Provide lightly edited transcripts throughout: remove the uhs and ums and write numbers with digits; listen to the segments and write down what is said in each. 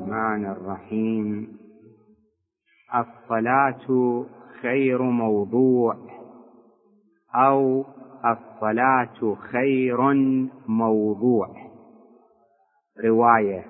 الرحمن الرحيم. الصلاة خير موضوع، أو الصلاة خير موضوع، رواية.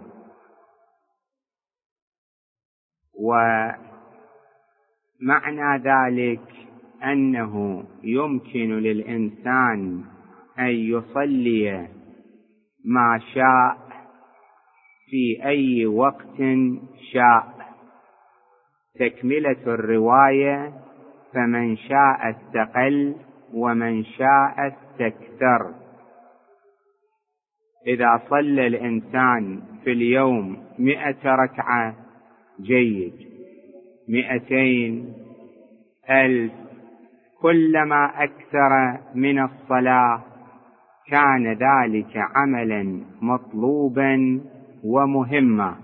ومعنى ذلك أنه يمكن للإنسان أن يصلي ما شاء في أي وقت شاء. تكملة الرواية: فمن شاء استقل ومن شاء استكثر. إذا صلى الإنسان في اليوم 100 ركعة جيد، 200، 1000، كلما أكثر من الصلاة كان ذلك عملا مطلوبا ومهما.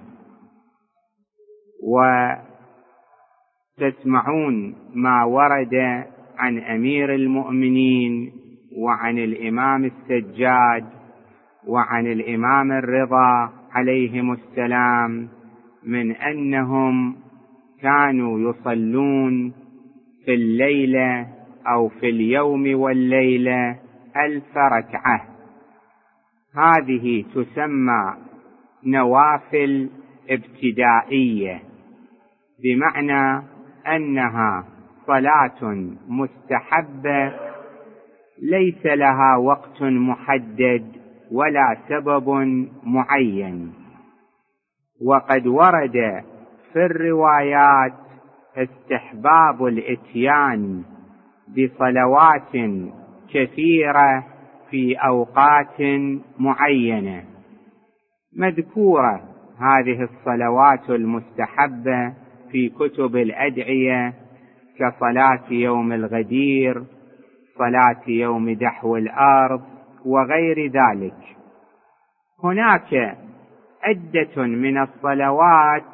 وتسمعون ما ورد عن أمير المؤمنين وعن الإمام السجاد وعن الإمام الرضا عليهم السلام من أنهم كانوا يصلون في الليلة أو في اليوم والليلة 1000 ركعة. هذه تسمى نوافل ابتدائية، بمعنى أنها صلاة مستحبة ليس لها وقت محدد ولا سبب معين. وقد ورد في الروايات استحباب الإتيان بصلوات كثيرة في أوقات معينة. مذكورة هذه الصلوات المستحبة في كتب الأدعية كصلاة يوم الغدير، صلاة يوم دحو الأرض، وغير ذلك. هناك عدة من الصلوات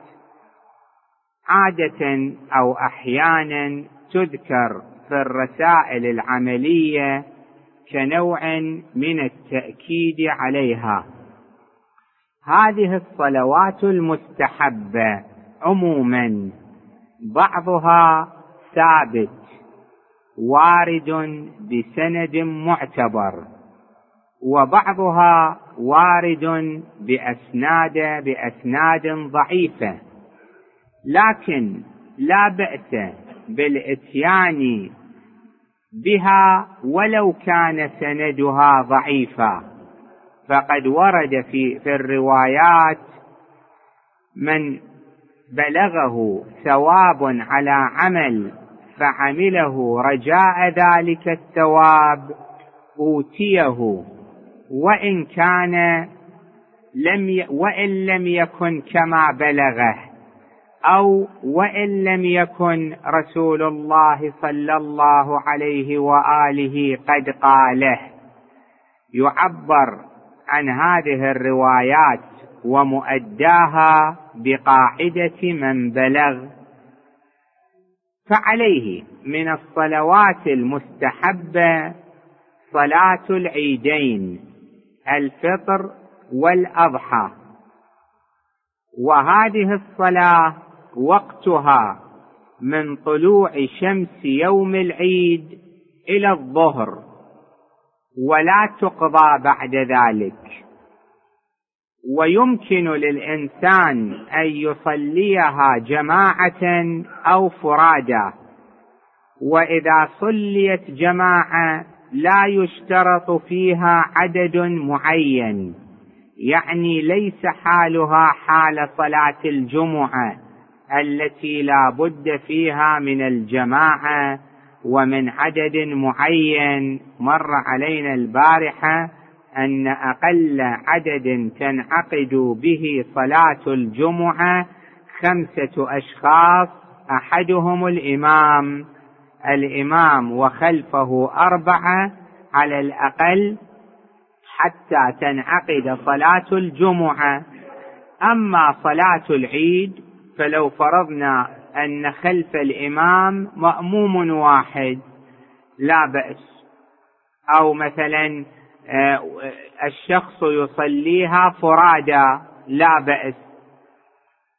عادة أو أحيانا تذكر في الرسائل العملية كنوع من التأكيد عليها. هذه الصلوات المستحبة عموما بعضها ثابت وارد بسند معتبر، وبعضها وارد بأسناد ضعيفة، لكن لا بأس بالإتيان بها ولو كان سندها ضعيفا. فقد ورد في الروايات من بلغه ثواب على عمل فعمله رجاء ذلك الثواب أوتيه، وإن لم يكن كما بلغه، أو وإن لم يكن رسول الله صلى الله عليه وآله قد قاله. يعبر عن هذه الروايات ومؤداها بقاعدة من بلغ. فعليه من الصلوات المستحبة صلاة العيدين، الفطر والأضحى. وهذه الصلاة وقتها من طلوع شمس يوم العيد إلى الظهر، ولا تقضى بعد ذلك. ويمكن للإنسان أن يصليها جماعة أو فرادا. وإذا صليت جماعة لا يشترط فيها عدد معين، يعني ليس حالها حال صلاة الجمعة التي لا بد فيها من الجماعة ومن عدد معين. مر علينا البارحة أن أقل عدد تنعقد به صلاة الجمعة 5 أشخاص، أحدهم الإمام وخلفه 4 على الأقل حتى تنعقد صلاة الجمعة. أما صلاة العيد فلو فرضنا أن خلف الإمام مأموم واحد لا بأس، أو مثلا الشخص يصليها فرادا لا بأس.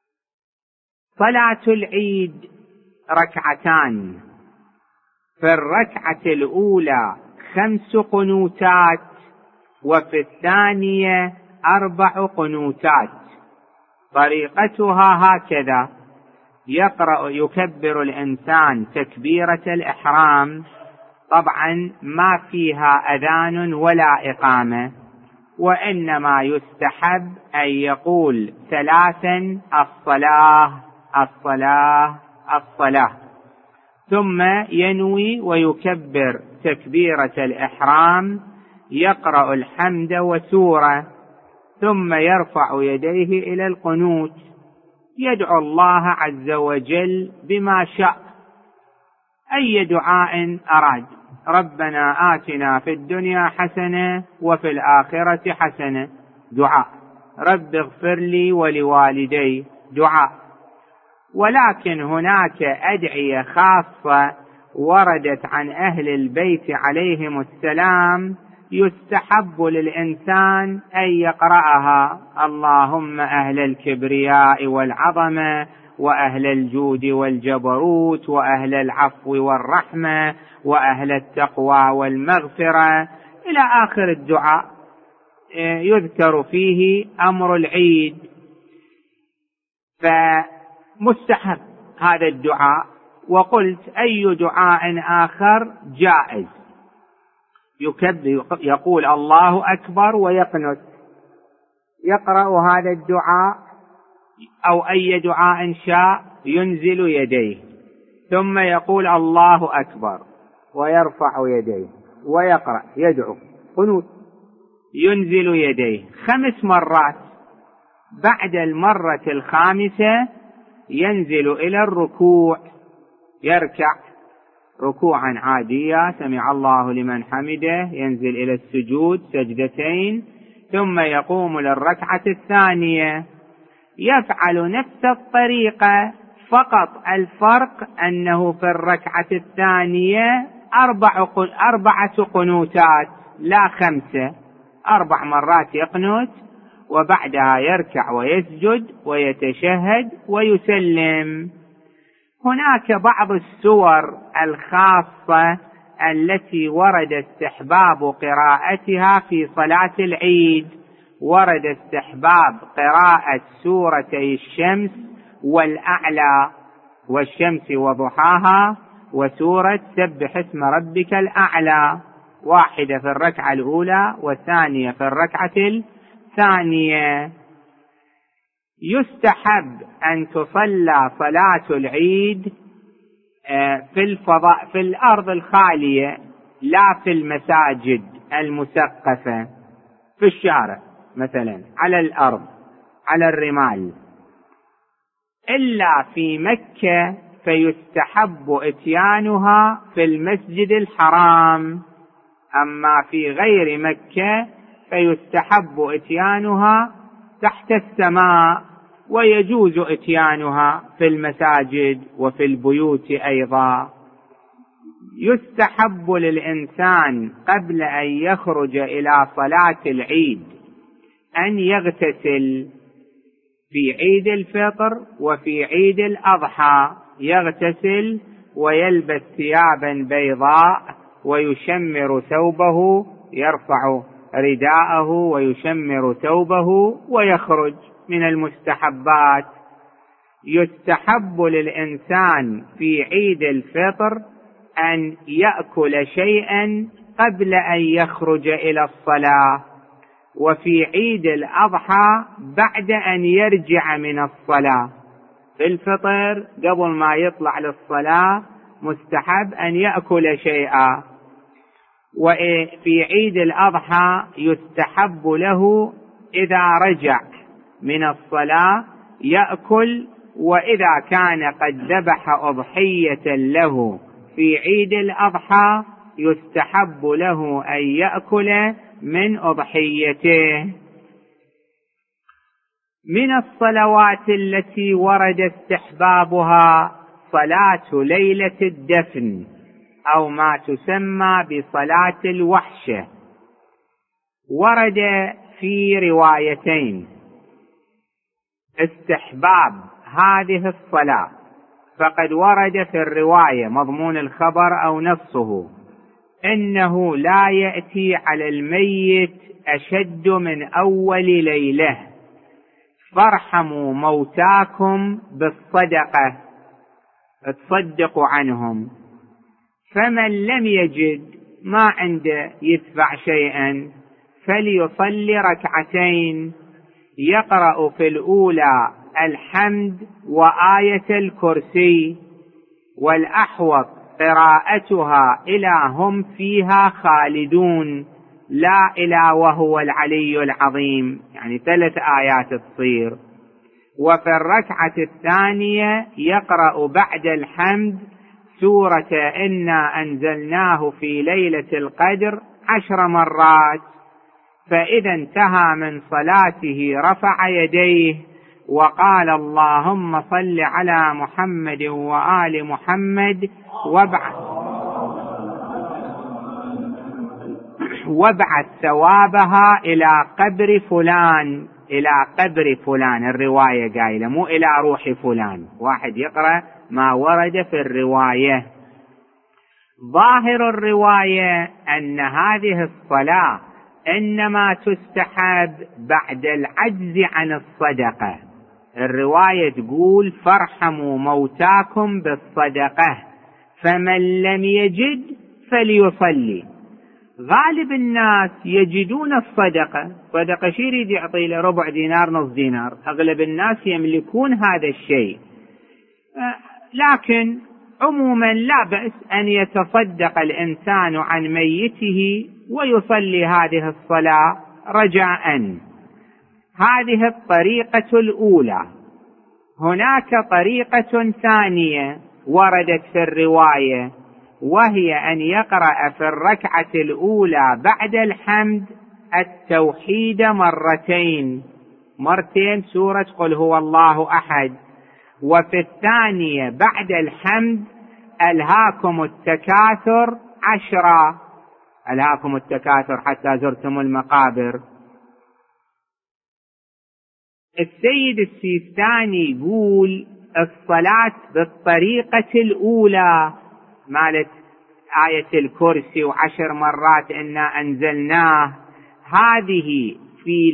صلاة العيد ركعتان، في الركعة الأولى 5 قنوتات، وفي الثانية 4 قنوتات. طريقتها هكذا: يكبر الإنسان تكبيرة الإحرام، طبعا ما فيها أذان ولا إقامة، وإنما يستحب أن يقول 3 الصلاة الصلاة الصلاة، ثم ينوي ويكبر تكبيرة الإحرام، يقرأ الحمد وسورة، ثم يرفع يديه إلى القنوت، يدعو الله عز وجل بما شاء، أي دعاء أراد: ربنا آتنا في الدنيا حسنة وفي الآخرة حسنة، دعاء. رب اغفر لي ولوالدي، دعاء. ولكن هناك أدعية خاصة وردت عن أهل البيت عليهم السلام يستحب للإنسان أن يقرأها: اللهم أهل الكبرياء والعظمة، وأهل الجود والجبروت، وأهل العفو والرحمة، وأهل التقوى والمغفرة، إلى آخر الدعاء يذكر فيه أمر العيد. فمستحب هذا الدعاء. وقلت أي دعاء آخر جائز، يقول الله أكبر ويقنت، يقرأ هذا الدعاء أو أي دعاء شاء، ينزل يديه، ثم يقول الله أكبر ويرفع يديه ويقرأ، يدعو قنوت، ينزل يديه 5 مرات. بعد المرة 5 ينزل إلى الركوع، يركع ركوعا عاديا، سمع الله لمن حمده، ينزل إلى السجود 2 سجدتين، ثم يقوم للركعة الثانية، يفعل نفس الطريقة، فقط الفرق أنه في الركعة الثانية 4 قنوتات لا 5، 4 مرات يقنت، وبعدها يركع ويسجد ويتشهد ويسلم. هناك بعض السور الخاصة التي ورد استحباب قراءتها في صلاة العيد. ورد استحباب قراءة سورتي الشمس والأعلى، والشمس وضحاها، وسورة سبح اسم ربك الأعلى، واحدة في الركعة الأولى والثانية في الركعة الثانية. يستحب أن تصلى صلاة العيد في الأرض الخالية، لا في المساجد المسقفة، في الشارع مثلا، على الأرض، على الرمال. إلا في مكة فيستحب إتيانها في المسجد الحرام، أما في غير مكة فيستحب إتيانها تحت السماء، ويجوز إتيانها في المساجد وفي البيوت أيضا. يستحب للإنسان قبل أن يخرج إلى صلاة العيد أن يغتسل في عيد الفطر وفي عيد الأضحى، يغتسل ويلبس ثيابا بيضاء ويشمر ثوبه، يرفع رداءه ويشمر ثوبه ويخرج. من المستحبات يستحب للإنسان في عيد الفطر أن يأكل شيئا قبل أن يخرج إلى الصلاة، وفي عيد الأضحى بعد أن يرجع من الصلاة. في الفطر قبل ما يطلع للصلاة مستحب أن يأكل شيئا، وفي عيد الأضحى يستحب له إذا رجع من الصلاة يأكل، وإذا كان قد ذبح أضحية له في عيد الأضحى يستحب له أن يأكل من أضحيته. من الصلوات التي ورد استحبابها صلاة ليلة الدفن، أو ما تسمى بصلاة الوحشة. ورد في روايتين استحباب هذه الصلاة فقد ورد في الرواية مضمون الخبر أو نصه إنه لا يأتي على الميت أشد من أول ليلة، فارحموا موتاكم بالصدقة، تصدقوا عنهم. فمن لم يجد ما عنده يدفع شيئا فليصلي ركعتين، يقرأ في الأولى الحمد وآية الكرسي، والأحوط قراءتها إلى هم فيها خالدون لا إلى وهو العلي العظيم، يعني 3 آيات تصير. وفي الركعة الثانية يقرأ بعد الحمد سورة إنا أنزلناه في ليلة القدر 10 مرات، فإذا انتهى من صلاته رفع يديه وقال اللهم صل على محمد وآل محمد وابعث ثوابها إلى قبر فلان، إلى قبر فلان الرواية قايلة مو إلى روح فلان، واحد يقرأ ما ورد في الرواية. ظاهر الرواية أن هذه الصلاة إنما تستحب بعد العجز عن الصدقة. الرواية تقول فارحموا موتاكم بالصدقة، فمن لم يجد فليصلي. غالب الناس يجدون الصدقة، صدقة شي يريد يعطي له ربع دينار نص دينار، أغلب الناس يملكون هذا الشيء، لكن عموما لا بأس أن يتصدق الإنسان عن ميته ويصلي هذه الصلاة رجاء. هذه الطريقة الأولى. هناك طريقة ثانية وردت في الرواية، وهي أن يقرأ في الركعة الأولى بعد الحمد التوحيد مرتين سورة قل هو الله أحد، وفي الثانية بعد الحمد ألهاكم التكاثر 10، ألهاكم التكاثر حتى زرتم المقابر. السيد السيستاني يقول الصلاة بالطريقة الأولى مالت آية الكرسي و10 مرات إنا أنزلناه، هذه في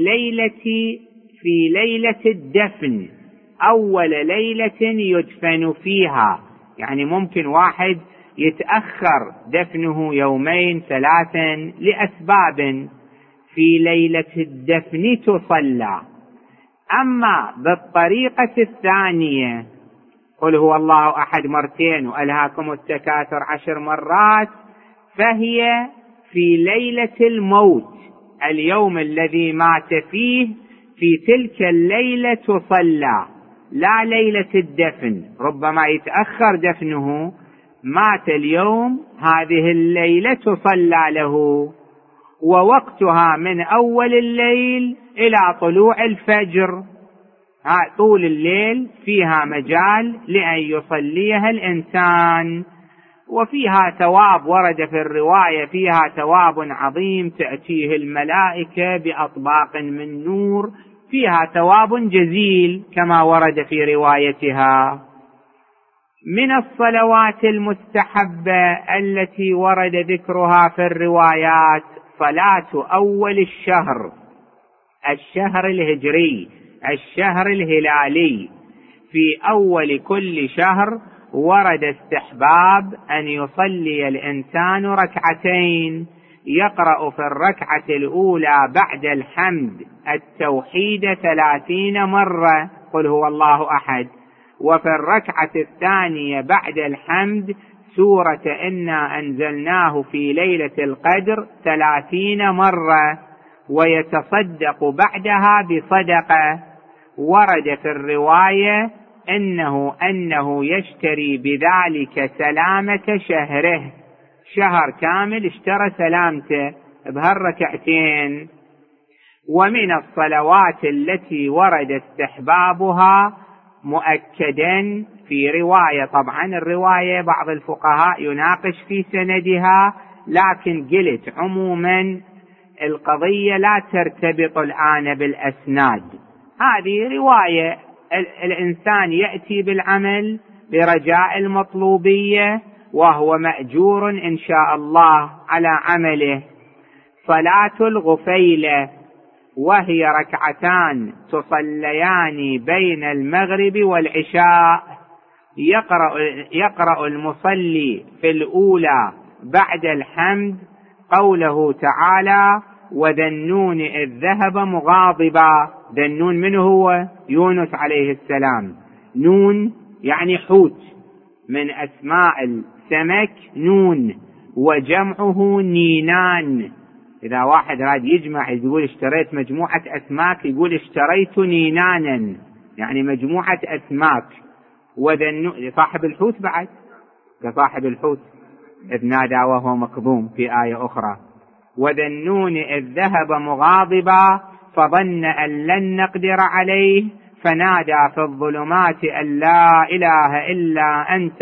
ليلة الدفن، أول ليلة يدفن فيها، يعني ممكن واحد يتأخر دفنه 2 3 لأسباب، في ليلة الدفن تصلى. أما بالطريقة الثانية قل هو الله أحد مرتين وألهاكم التكاثر 10 مرات، فهي في ليلة الموت، اليوم الذي مات فيه، في تلك الليلة تصلى، لا ليلة الدفن. ربما يتأخر دفنه، مات اليوم، هذه الليلة تصلى له، ووقتها من أول الليل إلى طلوع الفجر، طول الليل فيها مجال لأن يصليها الإنسان، وفيها ثواب ورد في الرواية، فيها ثواب عظيم تأتيه الملائكة بأطباق من نور، فيها ثواب جزيل كما ورد في روايتها. من الصلوات المستحبة التي ورد ذكرها في الروايات صلاة أول الشهر الهجري، الشهر الهلالي. في أول كل شهر ورد استحباب أن يصلي الإنسان ركعتين، يقرأ في الركعة الأولى بعد الحمد التوحيد 30 مرة قل هو الله أحد، وفي الركعة الثانية بعد الحمد سورة إنا أنزلناه في ليلة القدر 30 مرة، ويتصدق بعدها بصدقة. ورد في الرواية أنه يشتري بذلك سلامة شهره، شهر كامل اشترى سلامته بهالركعتين. ومن الصلوات التي ورد استحبابها مؤكدا في رواية، طبعا الرواية بعض الفقهاء يناقش في سندها، لكن قلت عموما القضية لا ترتبط الآن بالأسناد، هذه رواية الإنسان يأتي بالعمل برجاء المطلوبية وهو مأجور إن شاء الله على عمله. صلاة الغفيلة وهي ركعتان تصليان بين المغرب والعشاء، يقرأ المصلي في الأولى بعد الحمد قوله تعالى: وذا النون إذ ذهب مغاضبا. ذا النون من هو؟ يونس عليه السلام. نون يعني حوت، من أسماء السمك نون، وجمعه نينان. إذا واحد راد يجمع يقول اشتريت مجموعة أسماك، يقول اشتريت نينانا، يعني مجموعة أسماك. وذا النون صاحب الحوت بعد، كصاحب الحوت إذ نادى وهو مكظوم في آية أخرى. وذا النون إذ ذهب مغاضبا فظن أن لن نقدر عليه فنادى في الظلمات أن لا إله إلا أنت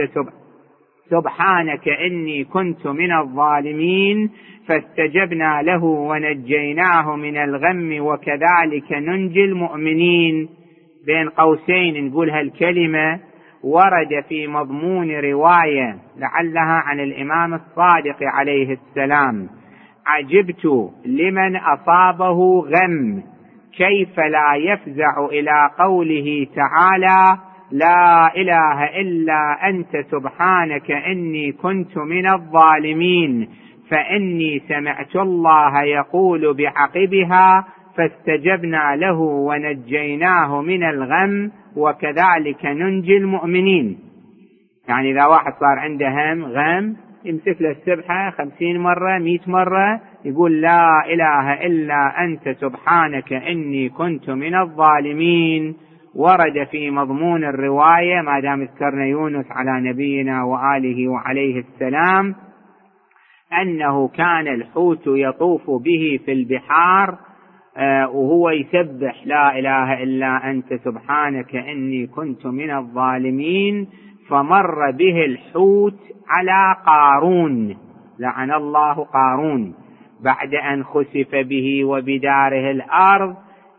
سبحانك إني كنت من الظالمين فاستجبنا له ونجيناه من الغم وكذلك ننجي المؤمنين. بين قوسين نقول هالكلمة ورد في مضمون رواية لعلها عن الإمام الصادق عليه السلام: عجبت لمن أصابه غم كيف لا يفزع إلى قوله تعالى: لا إله إلا أنت سبحانك إني كنت من الظالمين، فإني سمعت الله يقول بعقبها: فاستجبنا له ونجيناه من الغم وكذلك ننجي المؤمنين. يعني إذا واحد صار عنده غم يمسك له السبحة 50 مرة 100 مرة، يقول لا إله إلا أنت سبحانك إني كنت من الظالمين. ورد في مضمون الرواية ما دام ذكرنا يونس على نبينا وآله وعليه السلام أنه كان الحوت يطوف به في البحار وهو يسبح لا إله إلا أنت سبحانك إني كنت من الظالمين، فمر به الحوت على قارون، لعن الله قارون، بعد أن خسف به وبداره الأرض.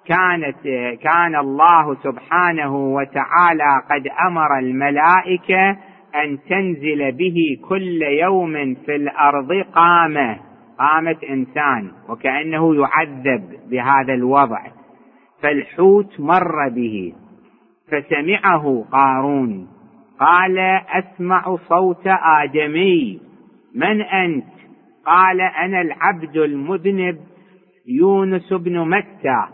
كان الله سبحانه وتعالى قد أمر الملائكة أن تنزل به كل يوم في الأرض قامة إنسان، وكأنه يعذب بهذا الوضع. فالحوت مر به فسمعه قارون، قال: أسمع صوت آدمي، من أنت؟ قال: أنا العبد المذنب يونس بن متى.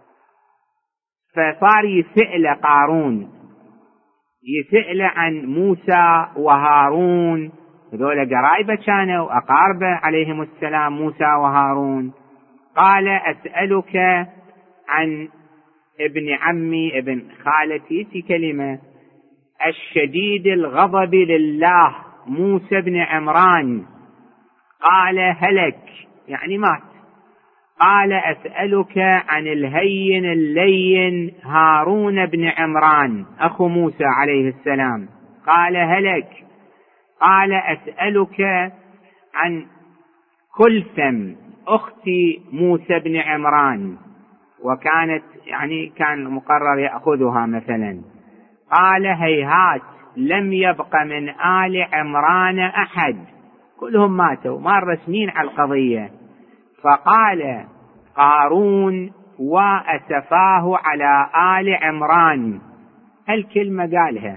فصار يسأل قارون، يسأل عن موسى وهارون، هذول قرايبه كانوا أقاربه عليهم السلام موسى وهارون. قال: أسألك عن ابن عمي ابن خالتي، في كلمة، الشديد الغضب لله موسى بن عمران. قال: هلك، يعني مات. قال: أسألك عن الهين اللين هارون بن عمران أخو موسى عليه السلام. قال: هلك. قال: أسألك عن كلثم أخت موسى بن عمران، وكانت يعني كان مقرر يأخذها مثلا. قال: هيهات، لم يبق من آل عمران أحد، كلهم ماتوا، مر سنين على القضية. فقال قارون: وأسفاه على آل عمران، هالكلمة قالها.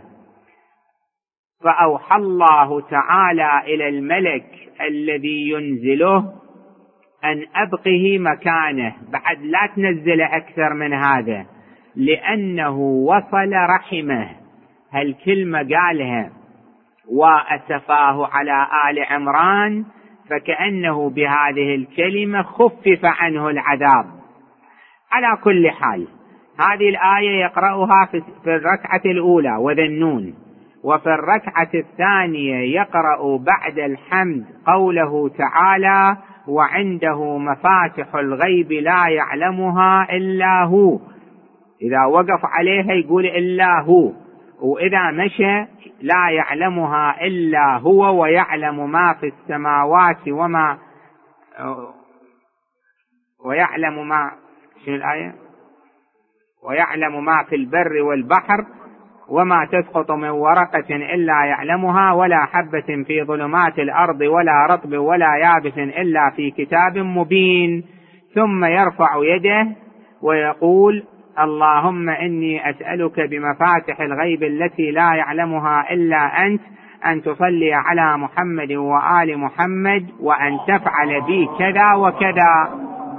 فأوحى الله تعالى إلى الملك الذي ينزله أن أبقه مكانه، بعد لا تنزل أكثر من هذا، لأنه وصل رحمه. هالكلمة قالها وأسفاه على آل عمران، فكأنه بهذه الكلمة خفف عنه العذاب. على كل حال هذه الآية يقرأها في الركعة الأولى وذا النون، وفي الركعة الثانية يقرأ بعد الحمد قوله تعالى: وعنده مفاتح الغيب لا يعلمها إلا هو. إذا وقف عليها يقول إلا هو، وإذا مشى لا يعلمها إلا هو، ويعلم ما في السماوات ويعلم ما، شنو الآية؟ ويعلم ما في البر والبحر وما تسقط من ورقة إلا يعلمها ولا حبة في ظلمات الأرض ولا رطب ولا يابس إلا في كتاب مبين. ثم يرفع يده ويقول اللهم إني أسألك بمفاتح الغيب التي لا يعلمها إلا أنت أن تصلي على محمد وآل محمد وأن تفعل بي كذا وكذا،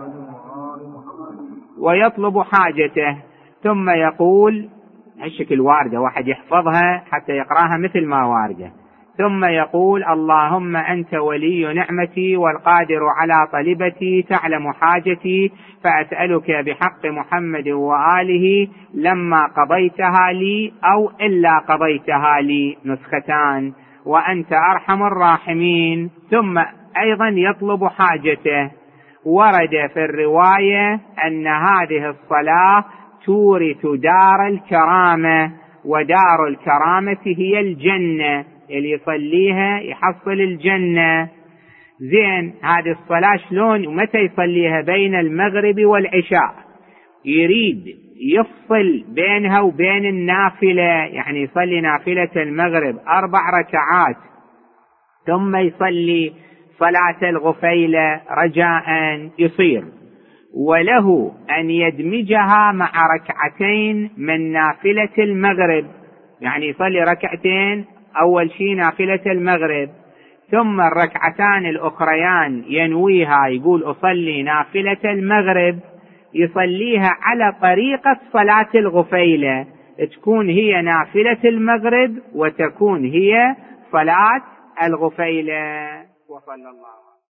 ويطلب حاجته. ثم يقول هالشكل واردة، واحد يحفظها حتى يقراها مثل ما واردة. ثم يقول اللهم أنت ولي نعمتي والقادر على طلبتي، تعلم حاجتي، فأسألك بحق محمد وآله لما قضيتها لي أو إلا قضيتها لي، نسختان، وأنت أرحم الراحمين. ثم أيضا يطلب حاجته. ورد في الرواية أن هذه الصلاة تورث دار الكرامة، ودار الكرامة هي الجنة، اللي يصليها يحصل الجنة. زين، هذه الصلاة شلون ومتى يصليها؟ بين المغرب والعشاء، يريد يفصل بينها وبين النافلة، يعني يصلي نافلة المغرب 4 ركعات ثم يصلي صلاة الغفيلة رجاء يصير، وله أن يدمجها مع ركعتين من نافلة المغرب، يعني يصلي ركعتين أول شيء نافلة المغرب، ثم الركعتان الأخريان ينويها، يقول أصلي نافلة المغرب، يصليها على طريقة صلاة الغفيلة، تكون هي نافلة المغرب وتكون هي صلاة الغفيلة. وصلى الله